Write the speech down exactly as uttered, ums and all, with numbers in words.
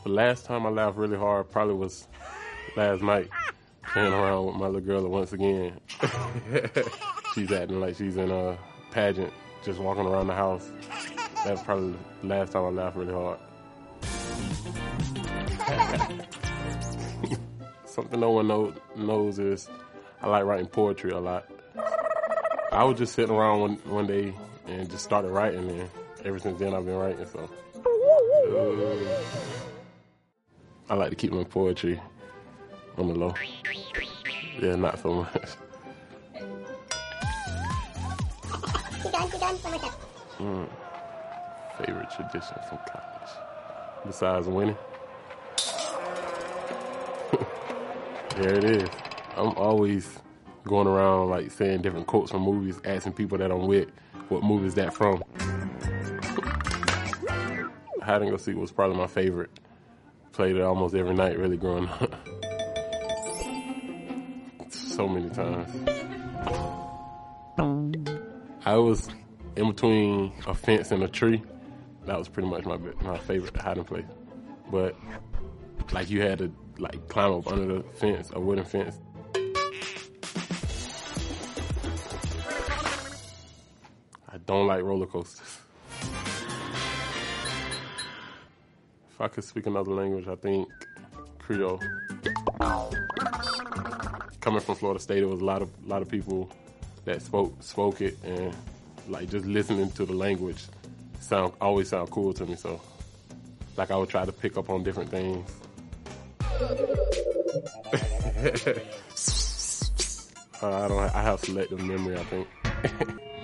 The last time I laughed really hard probably was last night, playing around with my little girl once again. She's acting like she's in a pageant, just walking around the house. That's probably the last time I laughed really hard. Something no one know, knows is I like writing poetry a lot. I was just sitting around one, one day and just started writing, and ever since then I've been writing, so. Uh, I like to keep my poetry on the low. Yeah, not so much. Mm. Favorite tradition from college? Besides winning? There it is. I'm always going around like saying different quotes from movies, asking people that I'm with what movie is that from. Hide and Go Seek was probably my favorite. Played it almost every night really growing up. So many times. I was in between a fence and a tree. That was pretty much my my favorite hiding place. But like you had to like climb up under the fence, a wooden fence. I don't like roller coasters. If I could speak another language, I think Creole. Coming from Florida State, there was a lot of lot of people that spoke spoke it, and like just listening to the language sound always sound cool to me. So, like I would try to pick up on different things. uh, I don't. I have selective memory, I think.